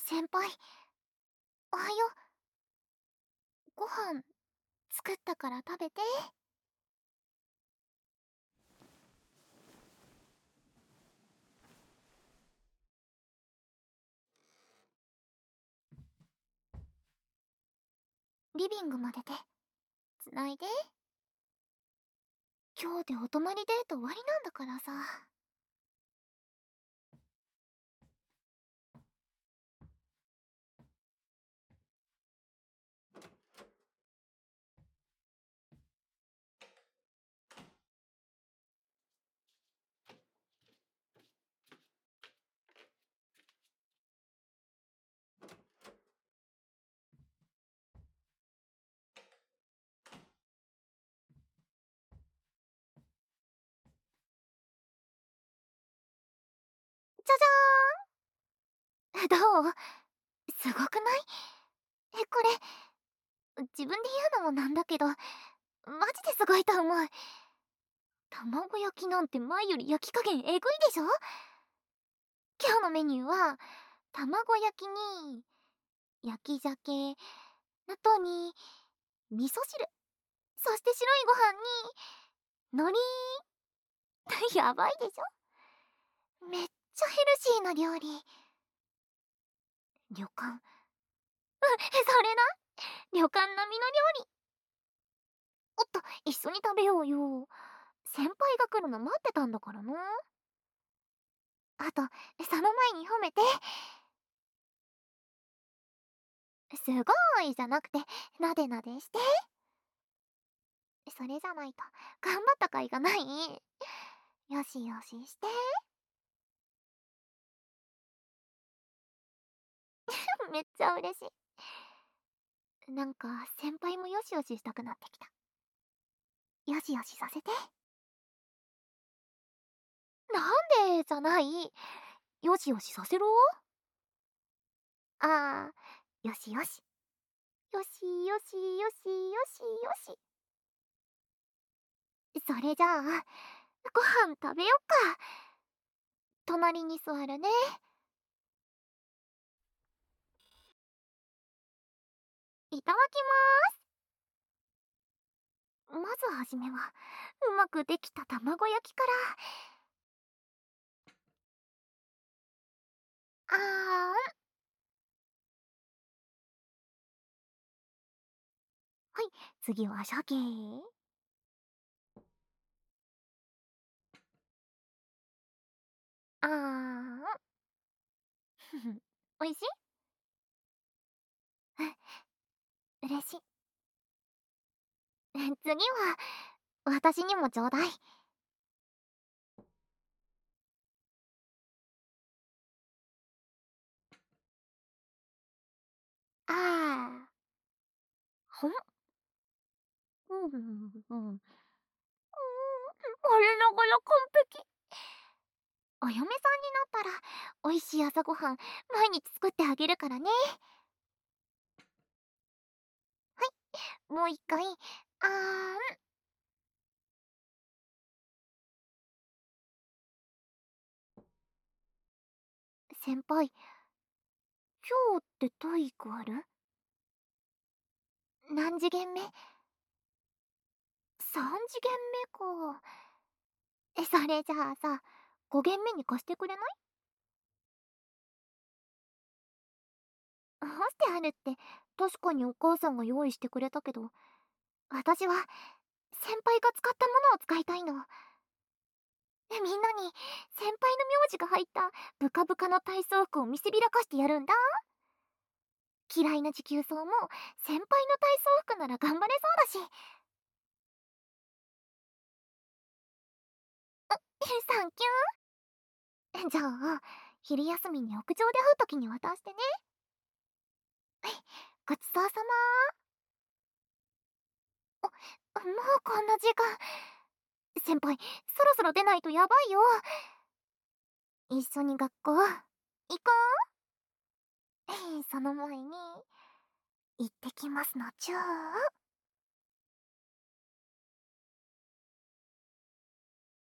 先輩、おはよう。ご飯作ったから食べて。リビングまででつないで。今日でお泊まりデート終わりなんだからさ。じゃじゃーん。どう？すごくない？これ自分で言うのもなんだけどマジですごいと思う。卵焼きなんて前より焼き加減えぐいでしょ。今日のメニューは卵焼きに焼き鮭、納豆に味噌汁、そして白いご飯に海苔。やばいでしょ。めっちゃヘルシーな料理。旅館、それな、旅館並みの料理。おっと、一緒に食べようよ。先輩が来るの待ってたんだからな。あとその前に褒めて。すごいじゃなくてなでなでして。それじゃないと頑張った甲斐がない。よしよしして。めっちゃ嬉しい。なんか先輩もよしよししたくなってきた。よしよしさせて。なんでじゃない。よしよしさせろ。あー、よしよし。よしよしよしよしよし。それじゃあご飯食べよっか。隣に座るね。いただきまーす。まずはじめはうまくできた卵焼きから。あーん。はい、次は鮭。あーん。ふふ、おいしい？嬉しい。次は私にもちょうだい。あー、ほん。うんうんうん。我ながら完璧。お嫁さんになったら美味しい朝ごはん毎日作ってあげるからね。もう一回。あーん。先輩、今日って体育ある？何次元目？ 3 次元目か。それじゃあさ、5限目に貸してくれない？干してあるって確かにお母さんが用意してくれたけど、私は先輩が使ったものを使いたいの。みんなに先輩の名字が入ったブカブカの体操服を見せびらかしてやるんだ。嫌いな持久走も先輩の体操服なら頑張れそうだし。サンキュー。じゃあ昼休みに屋上で会う時に渡してね。ごちそうさま。もうこんな時間。先輩そろそろ出ないとやばいよ。一緒に学校行こう。その前に行ってきますのチュー。